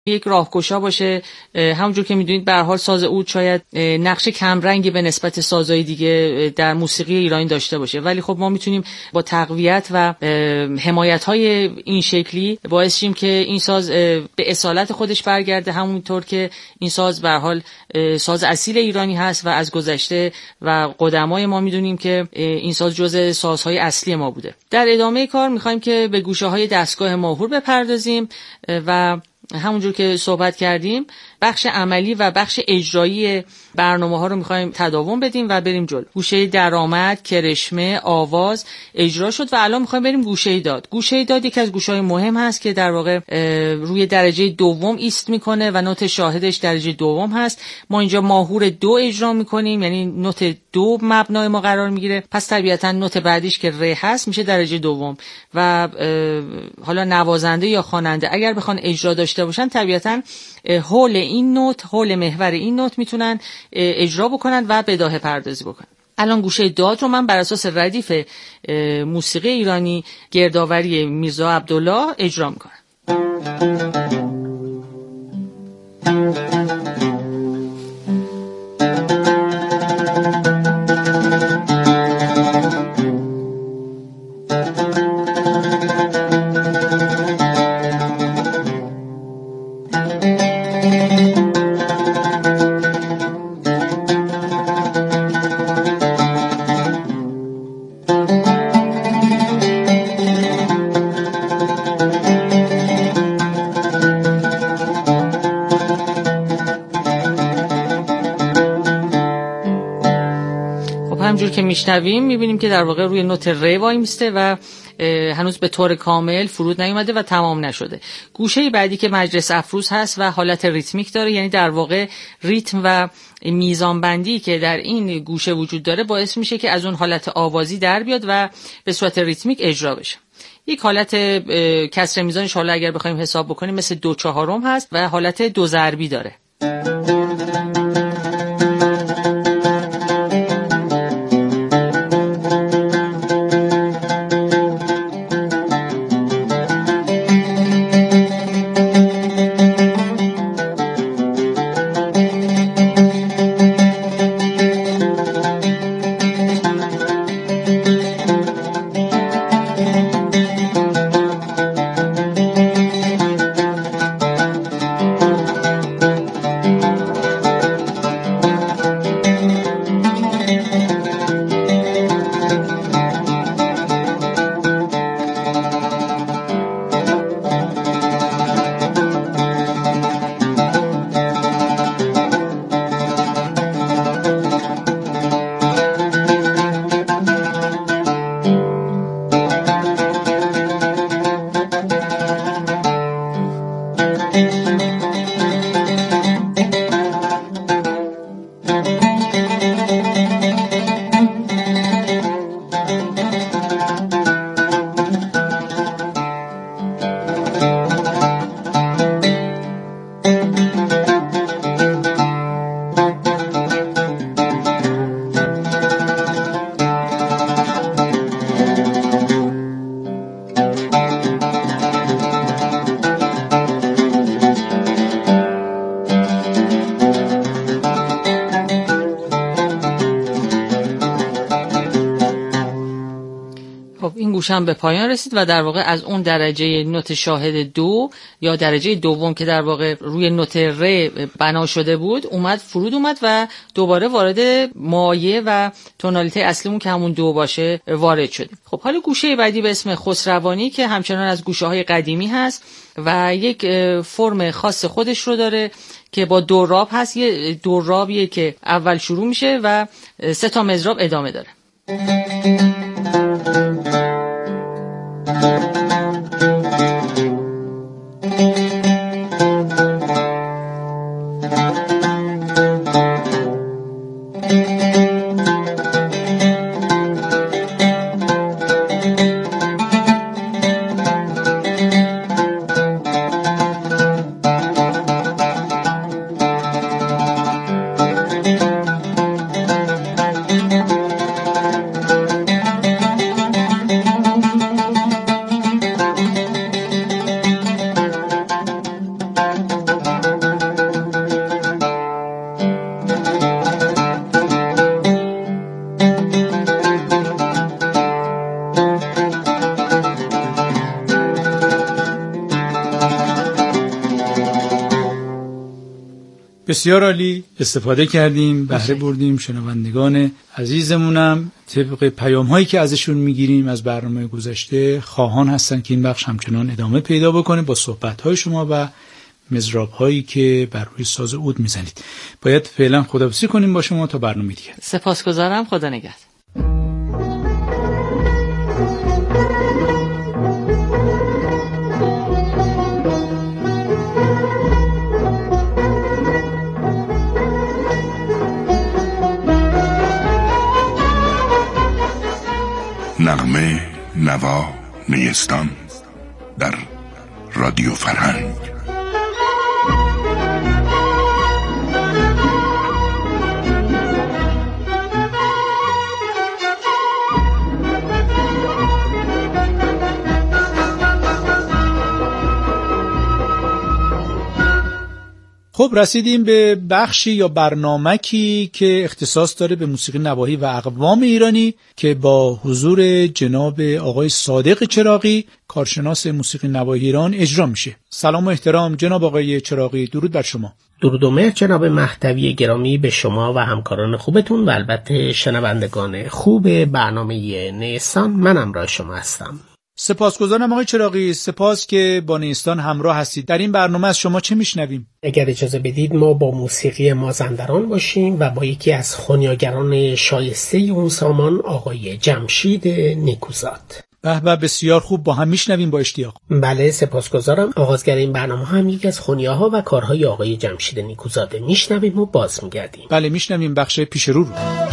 یک راهگشا باشه. همونجور که میدونید به هر حال ساز عود شاید نقش کمرنگی به نسبت سازهای دیگه در موسیقی ایرانی داشته باشه، ولی خب ما میتونیم با تقویت و حمایت‌های این شکلی باعث شیم که این ساز به اصالت خودش برگرده، همونطور که این ساز به هر حال ساز اصیل ایرانی هست و از گذشته و قدمای ما میدونیم که این ساز جزء سازهای اصلی ما بوده. در ادامه کار میخوایم که به گوشه‌های دستگاه ماهور بپردازیم و همونجور که صحبت کردیم بخش عملی و بخش اجرایی برنامه‌ها رو می‌خوایم تداوم بدیم و بریم جلو. گوشه درآمد، کرشمه، آواز اجرا شد و الان می‌خوایم بریم گوشه داد. گوشه داد یکی از گوشه‌های مهم هست که در واقع روی درجه دوم ایست می‌کنه و نوت شاهدش درجه دوم هست. ما اینجا ماهور 2 اجرا می‌کنیم، یعنی نوت 2 مبنای ما قرار می‌گیره، پس طبیعتاً نوت بعدیش که ر هست میشه درجه دوم و حالا نوازنده یا خواننده اگر بخوان اجرا داشته باشن طبیعتاً حول این نوت، حول محور این نوت میتونن اجرا بکنن و بداهه پردازی بکنن. الان گوشه داد رو من بر اساس ردیف موسیقی ایرانی گردآوری میرزا عبدالله اجرا میکنم. همونجور که میشنویم میبینیم که در واقع روی نوت ر وای میسته و هنوز به طور کامل فرود نیومده و تمام نشده. گوشه بعدی که مجلس افروز هست و حالت ریتمیک داره، یعنی در واقع ریتم و میزان بندی که در این گوشه وجود داره باعث میشه که از اون حالت آوازی در بیاد و به صورت ریتمیک اجرا بشه. یک حالت کسر میزانش حالا اگر بخوایم حساب بکنیم مثل 2/4 هست و حالت 2 ضربی داره. گوشم به پایان رسید و در واقع از اون درجه نوت شاهد 2 یا درجه دوم که در واقع روی نوت ر بنا شده بود فرود اومد و دوباره وارد مایه و تونالیته اصلیمون که همون 2 باشه وارد شدیم. خب حالا گوشه بعدی به اسم خسروانی که همچنان از گوشه‌های قدیمی هست و یک فرم خاص خودش رو داره که با دوراب هست. یه دورابیه که اول شروع میشه و 3 تا مضراب ادامه داره. بسیار عالی، استفاده کردیم، بهره بردیم. شنوندگان عزیزمونم طبق پیام‌هایی که ازشون میگیریم از برنامه گذشته خواهان هستن که این بخش همچنان ادامه پیدا بکنه با صحبت‌های شما و مزراب‌هایی که بر روی ساز عود میزنید. باید فعلا خداحافظی کنیم با شما تا برنامه دیگه. سپاسگزارم. خدا نگهدار. نغمه نوا نیستان در رادیو فرهنگ. خب رسیدیم به بخشی یا برنامه‌ای که اختصاص داره به موسیقی نواحی و اقوام ایرانی که با حضور جناب آقای صادق چراغی کارشناس موسیقی نواحی ایران اجرا میشه. سلام و احترام جناب آقای چراغی، درود بر شما. درود و مهر جناب مهدوی گرامی به شما و همکاران خوبتون و البته شنوندگان خوب برنامه نیستان. من همراه شما هستم. سپاسگزارم آقای چراغی، سپاس که با نیستان همراه هستید. در این برنامه از شما چه میشنویم؟ اگر اجازه بدید ما با موسیقی مازندران باشیم و با یکی از خنیاگران شایسته اون سامان آقای جمشید نیکوزاد. به بسیار خوب، با هم میشنویم با اشتیاق. بله سپاسگزارم. آغازگر این برنامه هم یکی از خنیاها و کارهای آقای جمشید نیکوزاده. میشنویم و باز میگردیم. بله میشنویم بخش پیش رو.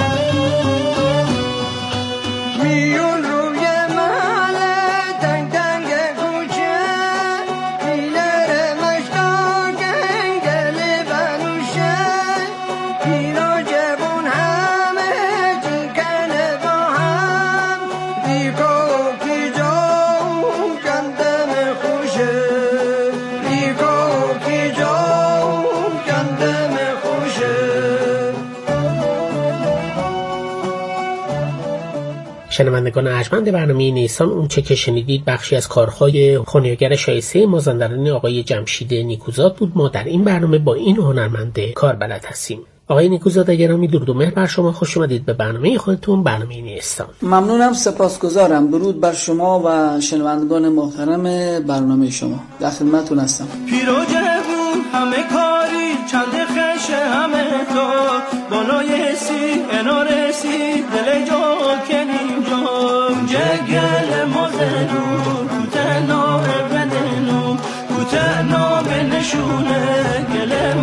شنوندگان ارجمند برنامه نیستان، اون چه که شنیدید بخشی از کارهای خنیاگر شایسته مازندرانی آقای جمشید نیکوزاد بود. ما در این برنامه با این هنرمند کار بلد هستیم. آقای نیکوزاد گرامی درود و مهر بر شما، خوش اومدید به برنامه خودتون، برنامه نیستان. ممنونم، سپاسگزارم. درود بر شما و شنوندگان محترم برنامه شما، در خدمتتون هستم. پیروجمون همه کاری چند خش همه تو بالای سی انار سی دل جا کنیم جا جگل مازنو کوتنا بدنو کوتنا بنشونه گل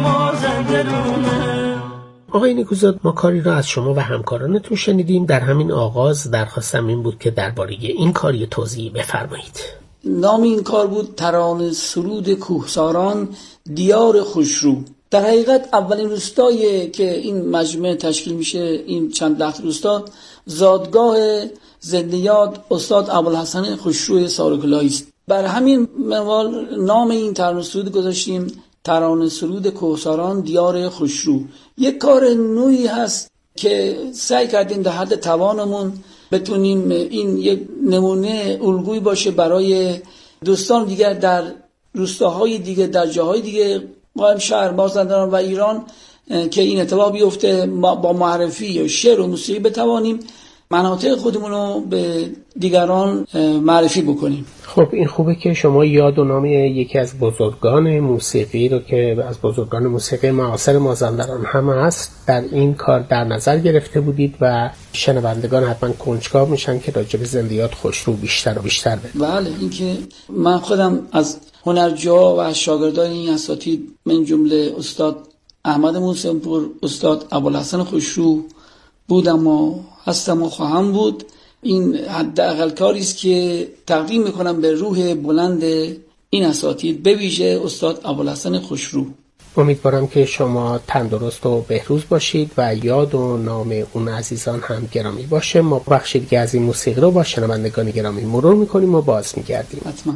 مازندرونه. آقای نیکوزاد، ما کاری را از شما و همکارانتون شنیدیم. در همین آغاز درخواستم این بود که درباره این کاری توضیح بفرمایید. نام این کار بود ترانه سرود کوهساران دیار خوشرو. در حقیقت اولین روستایی که این مجمع تشکیل میشه، این چند لخت روستا، زادگاه زنده یاد استاد ابوالحسن خوشروی سارکلاهی است. بر همین منوال نام این ترانه سرود گذاشتیم ترانه سرود کوهساران دیار خوشرو. یک کار نوعی هست که سعی کردیم در حد توانمون بتونیم این یک نمونه الگویی باشه برای دوستان دیگر در روستاهای دیگه، در جاهای دیگه قائم شهر مازندران و ایران که این اتفاق بیفته، با معرفی یا شعر و موسیقی بتوانیم مناطق خودمون رو به دیگران معرفی بکنیم. خب این خوبه که شما یاد و نام یکی از بزرگان موسیقی رو که از بزرگان موسیقی معاصر مازندران هم هست در این کار در نظر گرفته بودید و شنوندگان حتما کنجکاو میشن که راجع به زندیات خوشرو بیشتر و بیشتر بدید. بله، اینکه من خودم از هنرجوها و از شاگردان این اساتید من جمله استاد احمد موسی‌پور، استاد ابوالحسن خوشرو بودم و هستم و خواهم بود. این حداقل کاری است که تقدیم میکنم به روح بلند این اساتید، به ویژه استاد ابوالحسن خوشرو. امیدوارم که شما تندرست و بهروز باشید و یاد و نام اون عزیزان هم گرامی باشه. ما بخشی دیگه از این موسیقی رو با شنوندگان گرامی مرور میکنیم و باز میگردیم. حتما.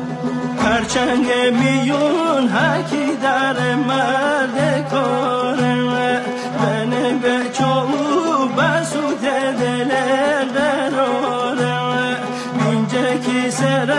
پرچنگ میون حکی در مرد کارم من به چوب بسود دل درارم اینجا کی سر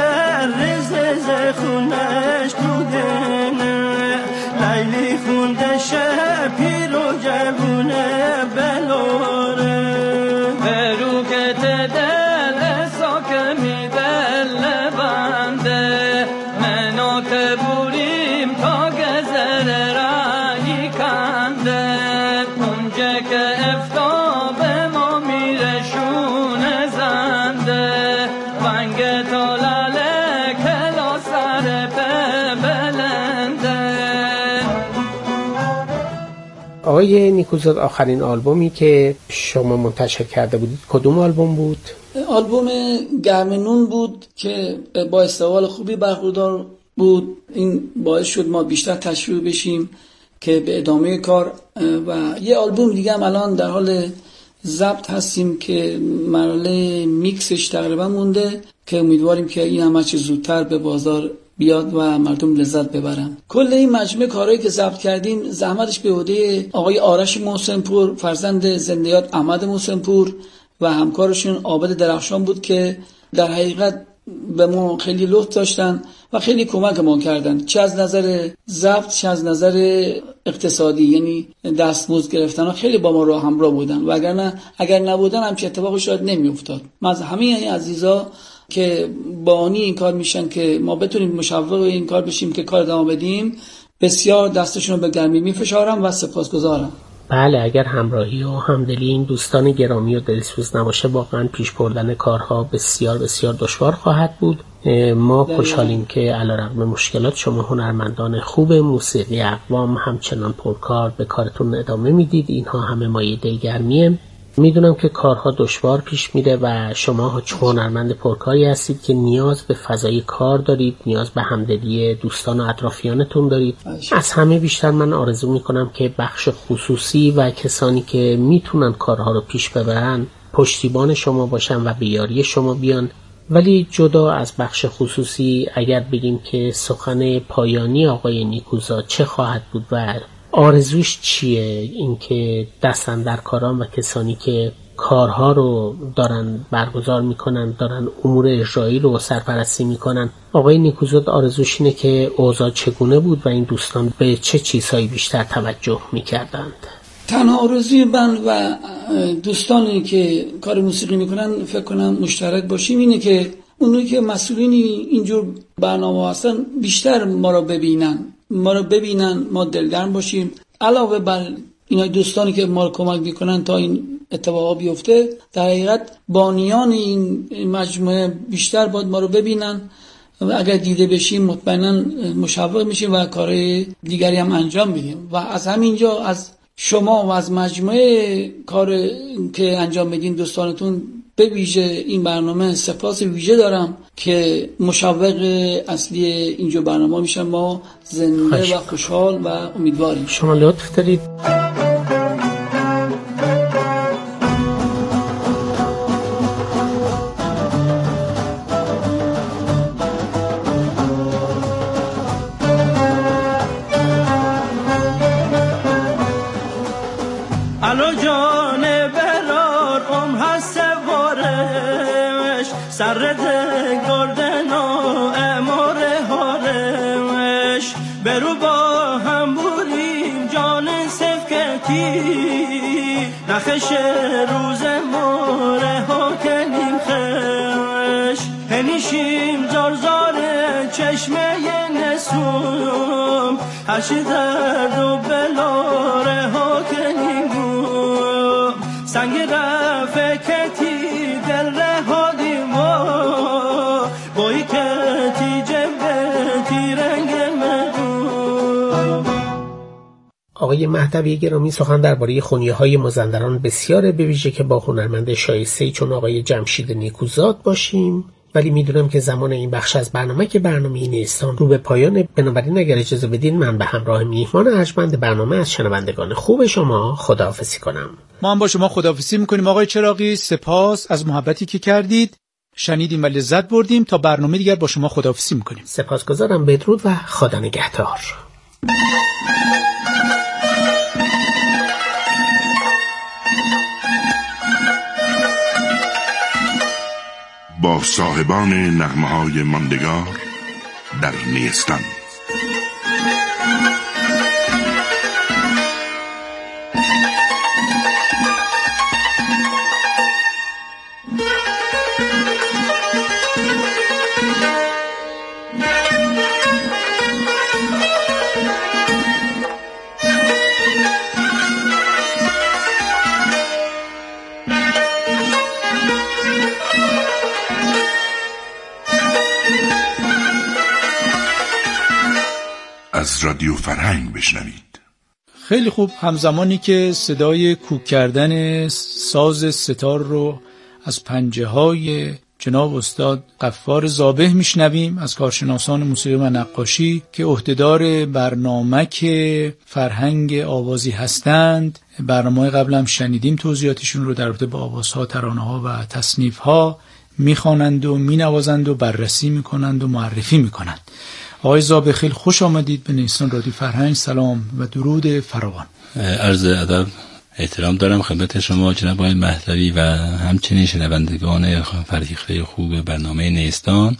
رز خونش بودن لیلی خونده شد پیر و جوونه بلوره برو که دل ساکه می دل بنده منو که بوریم تا گذر رایی کنده اونجا که افتاب ما میره شونه زنده ونگ تالاله کلا سر بلنده. آقای نیکوزاد، آخرین آلبومی که شما منتشر کرده بودید کدوم آلبوم بود؟ آلبوم گرم نون بود که با استقبال خوبی برخوردار بود. این باعث شد ما بیشتر تشویق بشیم که به ادامه کار و یه آلبوم دیگه هم الان در حال ضبط هستیم که مرحله میکسش تقریبا مونده که امیدواریم که این هم چه زودتر به بازار بیاد و مردم لذت ببرن. کل این مجموعه کارهایی که ضبط کردیم زحمتش به عهده آقای آرش محسنپور، فرزند زنده‌یاد احمد محسنپور و همکارشون عابد درخشان بود که در حقیقت به ما خیلی لطف داشتن و خیلی کمک ما کردن، چه از نظر ضبط چه از نظر اقتصادی، یعنی دستمزد گرفتن ها خیلی با ما راه همراه بودن و اگر نبودن همچین اتفاقی شاید نمیافتاد. من از همه این عزیزا که بانی این کار میشن که ما بتونیم مشوق این کار بشیم که کار ادامه بدیم بسیار دستشون رو به گرمی میفشارم و سپاسگزارم. بله، اگر همراهی و همدلی این دوستان گرامی و دلسوز نباشه واقعا پیش بردن کارها بسیار بسیار دشوار خواهد بود. ما خوشحالیم که علیرغم مشکلات شما هنرمندان خوب موسیقی اقوام همچنان پرکار به کارتون ادامه میدید. اینها همه مایه دلگرمیه. میدونم که کارها دشوار پیش میره و شما هنرمند پرکاری هستید که نیاز به فضای کار دارید، نیاز به همدلی دوستان و اطرافیانتون دارید. از همه بیشتر من آرزو میکنم که بخش خصوصی و کسانی که میتونن کارها رو پیش ببرن پشتیبان شما باشن و به یاری شما بیان. ولی جدا از بخش خصوصی اگر بگیم که سخن پایانی آقای نیکوزاد چه خواهد بود و آرزوش چیه، اینکه دستاندرکاران و کسانی که کارها رو دارن برگزار میکنن، دارن امور اجرایی رو سرپرستی میکنن، آقای نیکوزاد آرزوش اینه که اوضاع چگونه بود و این دوستان به چه چیزهایی بیشتر توجه میکردند؟ تنها آرزوی من و دوستانی که کار موسیقی میکنن فکر کنم مشترک باشیم اینه که اونایی که مسئولین اینجور برنامه هستن بیشتر ما رو ببینن، ما دلگرم باشیم. علاوه بر اینا دوستانی که ما رو کمک میکنن تا این اتفاقا بیفته، در حقیقت بانیان این مجموعه بیشتر باید ما رو ببینن و اگر دیده بشیم مطمئنا مشوق میشیم و کارهای دیگری هم انجام بدیم. و از همینجا از شما و از مجموعه کار که انجام بدین دوستانتون به ویژه این برنامه سپاس ویژه دارم که مشوق اصلی اینجا برنامه میشن. ما زنده و خوشحال و امیدواریم. شما لطف دارید. سرد گردن و امار هارمش برو با هم بوریم جان سفکتی نخش روز ماره ها کنیم خش هنیشیم زار چشمه نسوم هرچی درد و بلاره ها کنیم گوم سنگ رفکتی دل رها آقای مهدوی گرامی، سخن درباره خونیه‌های مازندران بسیاره، به ویژه که با هنرمند شایسته‌ای چون آقای جمشید نیکوزاد باشیم. ولی میدونم که زمان این بخش از برنامه که برنامه نیستان رو به پایان، بنابراین اگر اجازه بدین من به همراه میهمان ارجمند برنامه از شنوندگان خوب شما خداحافظی کنم. ما هم با شما خداحافظی میکنیم آقای چراغی. سپاس از محبتی که کردید، شنیدیم و لذت بردیم. تا برنامه دیگر با شما خداحافظی میکنیم. سپاسگزارم. بدرود و خدا نگهدار. با صاحبان نغمه‌های ماندگار در نیستان. رادیو فرهنگ بشنوید. خیلی خوب. همزمانی که صدای کوک کردن ساز ستار رو از پنجه های جناب استاد غفار ذابح میشنویم از کارشناسان موسیقی و نقاشی که عهدهدار برنامه‌ک فرهنگ آوازی هستند. برنامه قبل هم شنیدیم توضیحاتشون رو در رابطه با آوازها، ترانه‌ها و تصنیف‌ها، میخوانند و مینوازند و بررسی میکنند و معرفی میکنند. آقای ذابح خیلی خوش آمدید به نیستان رادیو فرهنگ. سلام و درود فراوان. عرض ادب احترام دارم خدمت شما جناب آقای مهدوی و همچنین شنوندگان فریقه خوب برنامه نیستان.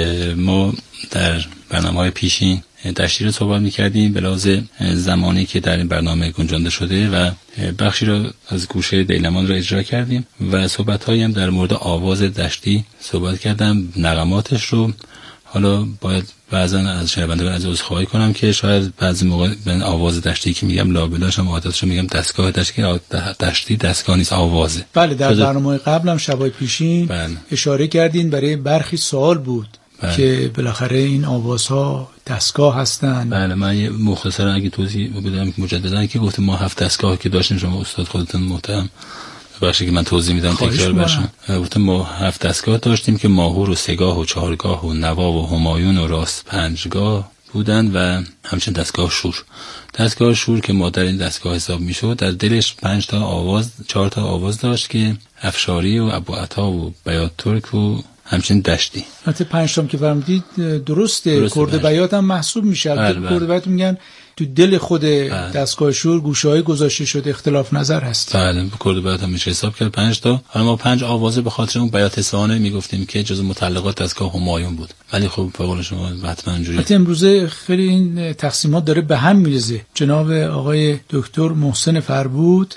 ما در برنامه‌های پیشین دشتی رو صحبت می‌کردیم به لحاظ زمانی که در این برنامه گنجانده شده و بخشی رو از گوشه دیلمان رو اجرا کردیم و صحبت‌هایی هم در مورد آواز دشتی صحبت کردم، نغماتش رو. حالا باید بعضا از شنوندگان از عذرخواهی کنم که شاید بعضی موقع به آواز دشتی که میگم لابلاش هم عادتش میگم دستگاه دشتی دستگاه نیست، آوازه. بله، در برنامه قبل هم شبای پیشین اشاره کردین برای برخی سوال بود که بالاخره این آوازها دستگاه هستن. بله، من مختصرا اگه توضیح بدم مجددا که گفتیم ما 7 دستگاه که داشتیم، شما استاد خودتون محترم بخشی که من توضیح میدم تکرار بشم. گفتم ما 7 دستگاه داشتیم که ماهور و 3 گاه و 4 گاه و نوا و همایون و راست 5 گاه بودن و همچنین دستگاه شور که ما در این دستگاه حساب میشد. در دلش 5 تا آواز 4 تا آواز داشت که افشاری و ابوعطا و بیات ترک و همچنین دشتی. البته 5 تام که فرمودید درسته. کرد بیات هم محسوب میشه. کرد بیات میگن تو دل خود دستگاه شور گوشه‌های گذاشته شده، اختلاف نظر هست. بله، کرد بیات هم میشه حساب کرد 5 تا. حالا ما 5 آوازه به خاطر اون بیات اصفهانی میگفتیم که جزو متعلقات دستگاه همایون بود، ولی خب به قول شما حتما اینجوری. البته امروزه خیلی این تقسیمات داره به هم میرزه. جناب آقای دکتر محسن فربود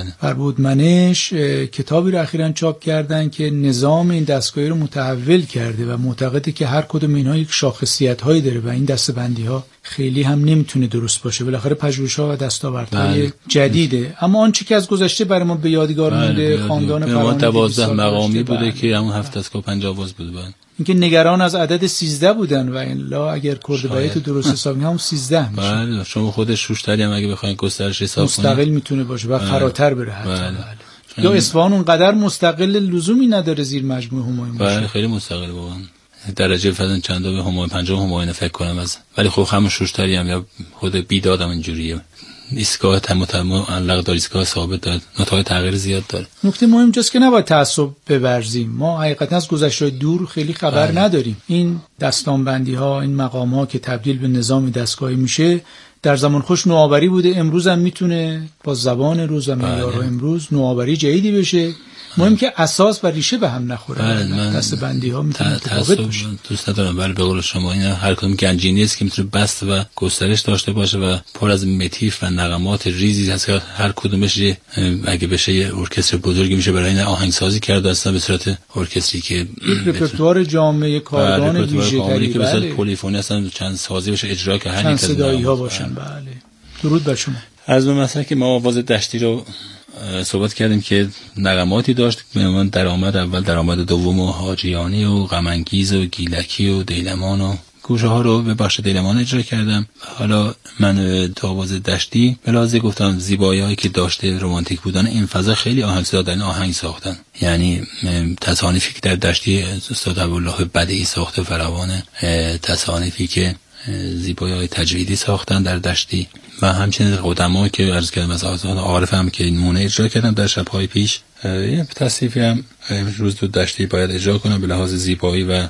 منش کتابی رو اخیراً چاپ کردن که نظام این دستگاهی رو متحول کرده و معتقده که هر کدوم اینها یک شاخصیت‌هایی داره و این دسته‌بندی‌ها خیلی هم نمیتونه درست باشه. بالاخره پژوهش‌ها و دستاوردهای جدیده. اما آنچه که از گذشته برای ما به یادگار مونده خاندان فرهانی 12 مقامی بوده که همون 7 دستگاه 5 آواز بوده. اینکه نگران از عدد 13 بودن و الا اگر کرد بیات درست حساب کنیم 13 میشه. بله، شما خودش شوشتری هم اگه بخواید گسترش حساب کنید مستقل میتونه باشه و فراتر بره حتی. بله. یا اصفهان اونقدر مستقل لزومی نداره زیر مجموعه همایون باشه. بله، خیلی مستقل واقعا. درجه فضل چندا به همایون 50 همایون فکر کنم از، ولی خب همون شوشتری هم یا خود بیدادم اینجوریه. ایستگاه معلق داره، ایستگاه ثابت داره، نتای تغییر زیاد داره. نکته مهم اینجاست که نباید تعصب بورزیم. ما حقیقتا از گذشته دور خیلی خبر نداریم. این دستانبندی ها، این مقام ها که تبدیل به نظام دستگاهی میشه در زمان خوش نوآوری بوده. امروز هم میتونه با زبان روز و معیار امروز نوآوری جدیدی بشه. مهم که اساس و ریشه به هم نخوره. دسته‌بندی ها میتونه متفاوت باشه. دوست ندارم، ولی به قول شما اینا هر کدوم گنجینه‌ای است که میتونه بست و گسترش داشته باشه و پر از متیف و نغمات ریزی هست که هر کدومش اگه بشه یه ارکستر بزرگی میشه برای این آهنگسازی کرده اصلا به صورت ارکستری که رپرتوار جامع کارگان ویژه‌تری که به صورت پلیفونی اصلا چند سازی بشه اجرا که هر یک صدایی ها باشن. بله، درود بر شما. از اون مثلا که ما آواز دشتی رو صحبت کردیم که نغماتی داشت، من درآمد اول، درآمد دوم و حاجیانی و غم‌انگیز و گیلکی و دیلمان و گوشه ها رو به بخش دیلمان اجرا کردم. حالا من تو آواز دشتی بلازه گفتم زیبایی‌هایی که داشته رمانتیک بودن این فضا خیلی آهنگساز دادن، آهنگ ساختن. یعنی تصانیفی که در دشتی استاد ابوالله بدیعی ساخته فراوانه، تصانیفی که زیبایی‌های تجویدی ساختن در دشتی و همچنین قدما که عرض کردم از آذان عارف هم که نمونه اجرا کردم در شب‌های پیش. یه تصنیفی هم روز دو دشتی باید اجرا کنم به لحاظ زیبایی و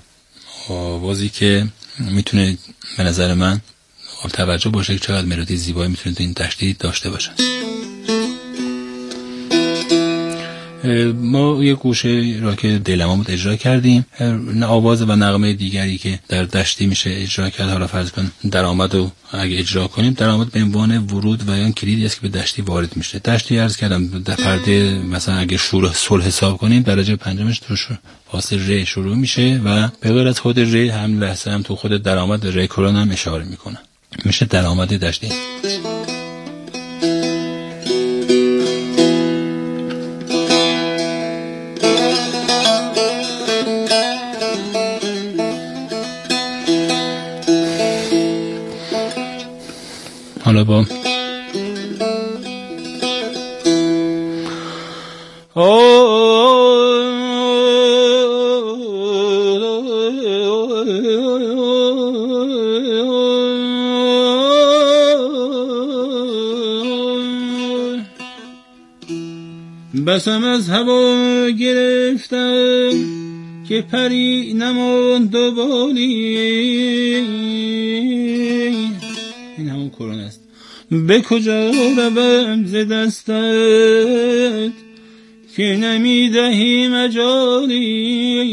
آوازی که میتونه به نظر من قابل توجه باشه که چقدر ملودی زیبایی میتونه این دشتی داشته باشه. ما یه گوشه را که دیلمان بود اجرا کردیم، آواز و نغمه دیگری که در دشتی میشه اجرا کرد. حالا فرض کن درآمد رو اگه اجرا کنیم، درآمد به عنوان ورود و یا کلیدی است که به دشتی وارد میشه. دشتی عرض کردم در پرده مثلا اگه شور صلح حساب کنیم درجه پنجمش تو فاصله ر شروع میشه و به غیر از خود ر هم لحظه هم تو خود درآمد ر کرون هم اشاره میکنه، میشه درآمد دشتی. با بسم از هوا گرفتم که پری نماند و بالی. این همون قرآن است. به کجا روم ز دستت که نمیدهی مجالی.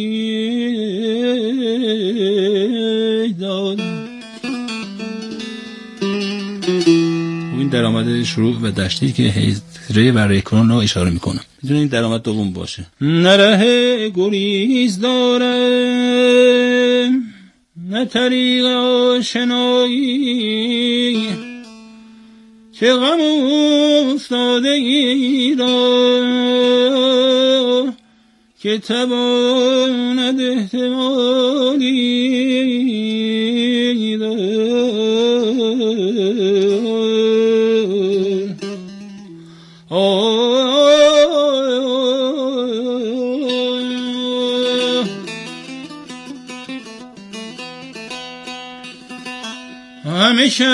این درآمد شروع و دشتی که هجره و ریکرون رو اشاره میکنم. میتونه این درآمد دوم باشه. نره گریز دارم نه طریق آشنایی چه غم افتاده ای را که تواند احتمالی دارد. همیشه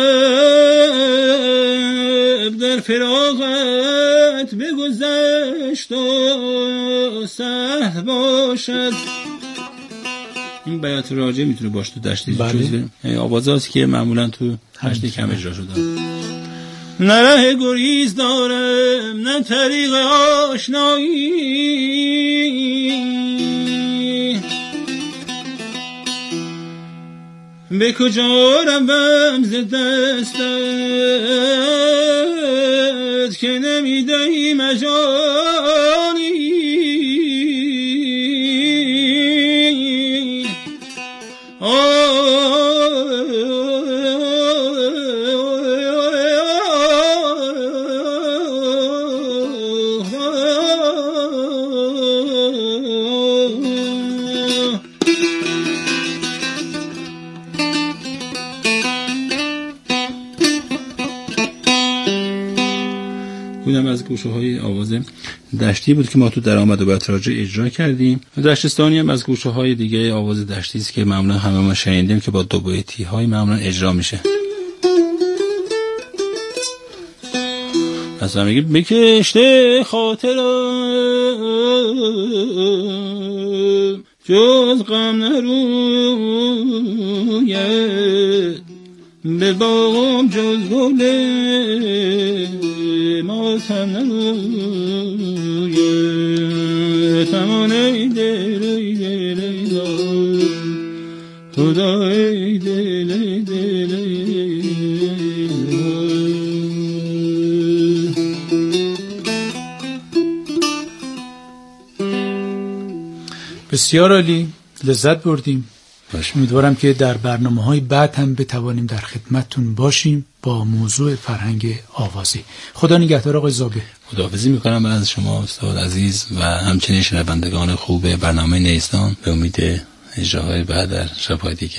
در فراغت بگذشت و سهل باشد. این بیات راجع میتونه باشه تو دشتی. بله. آوازاتی که معمولا تو دشتی کم اجرا شده. نه گریز دارم نه طریق آشنایی به کجا روم ز دستت که نمیدهی مجالی. بودم از گوشه‌های آواز دشتی بود که ما تو درآمد و بتراجع اجرا کردیم. دشتستانی هم از گوشه‌های دیگه آواز دشتی است که معمولا همه ما شنیدیم که با دو بیتی‌های معمولا اجرا میشه. مثلا میگه بکشته خاطرم جز غم نروید به باغم جز گل ماتم نروید تمان ای دل ای دل ای دل خدا ای دل ای دل ای بسیار عالی، لذت بردیم. امیدوارم که در برنامه‌های بعد هم بتوانیم در خدمتتون باشیم با موضوع فرهنگ آوازی. خدا نگهدار آقای زابه. خداحافظی میکنم از شما استاد عزیز و همچنین شنوندگان خوب برنامه نیستان. به امید اجراهای بعد در شب‌های دیگر.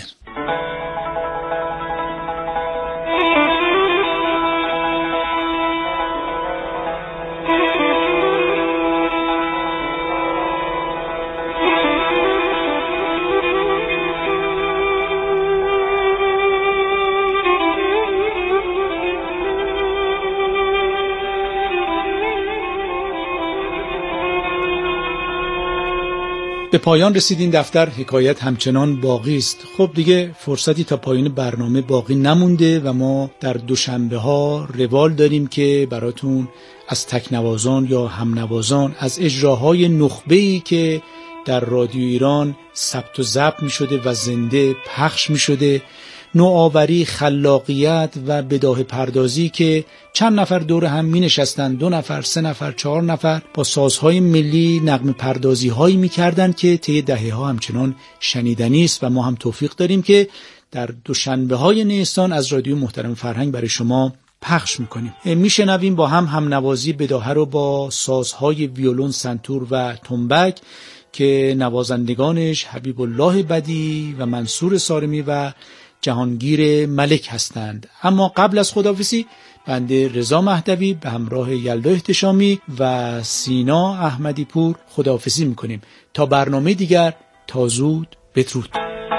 به پایان رسیدین دفتر حکایت همچنان باقی است. خب دیگه فرصتی تا پایان برنامه باقی نمونده و ما در دوشنبه ها روال داریم که براتون از تکنوازان یا همنوازان از اجراهای نخبه‌ای که در رادیو ایران ثبت و ضبط می شده و زنده پخش می شده، نوآوری، خلاقیت و بداهه پردازی که چند نفر دور هم می نشستن، 2 نفر، 3 نفر، 4 نفر با سازهای ملی نغمه پردازی هایی می کردن که طی دهه ها همچنان شنیدنی است و ما هم توفیق داریم که در دوشنبه های نیستان از رادیو محترم فرهنگ برای شما پخش میکنیم. میشنویم با هم نوازی بداهه رو با سازهای ویولون، سنتور و تنبک که نوازندگانش حبیب الله بدی و منصور سارمی و جهانگیر ملک هستند. اما قبل از خداحافظی بنده رضا مهدوی به همراه یلدا احتشامی و سینا احمدی پور خداحافظی میکنیم تا برنامه دیگر. تا زود، بدرود.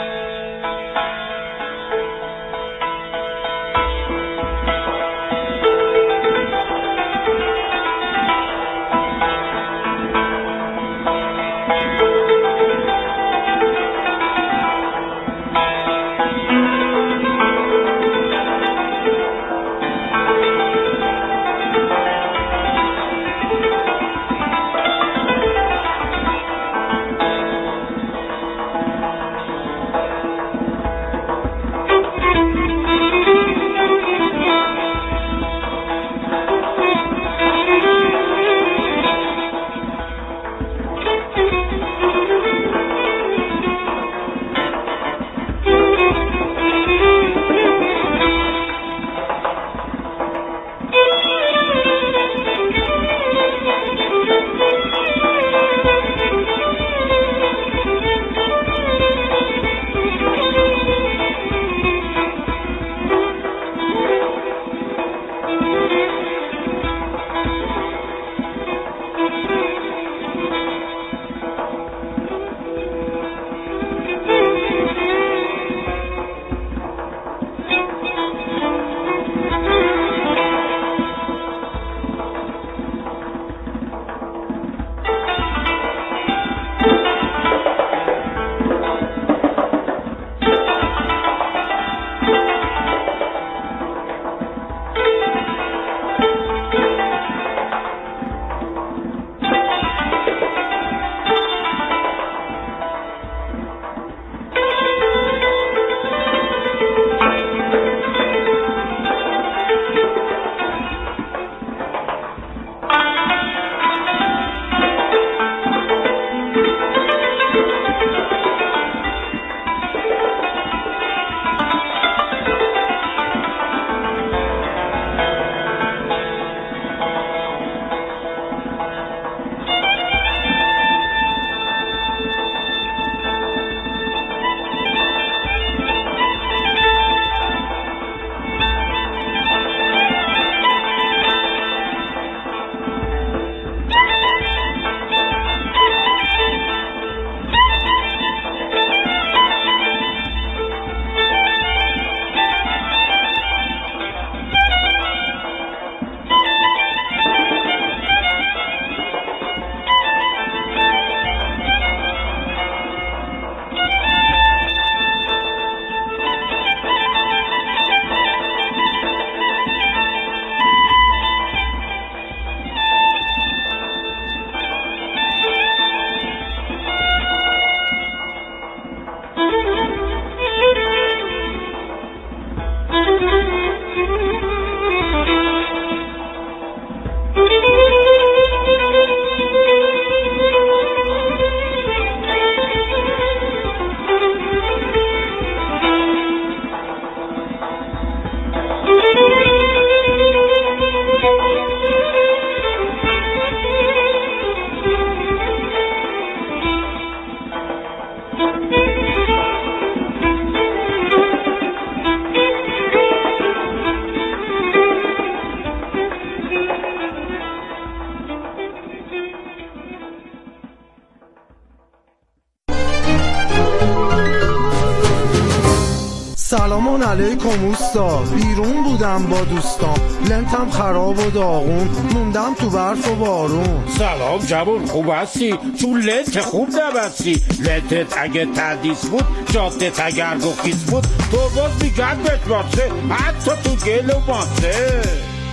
سلام علیکم اوستا، بیرون بودم با دوستان، لنتم خراب و داغون، موندم تو برف و بارون. سلام جوون، خوب هستی؟ چون لنت خوب نبستی. لنتت اگه تندیس بود، جادت اگر گخیز بود، تو باز میگن بهت واسه، حتی تو گل و ماسه.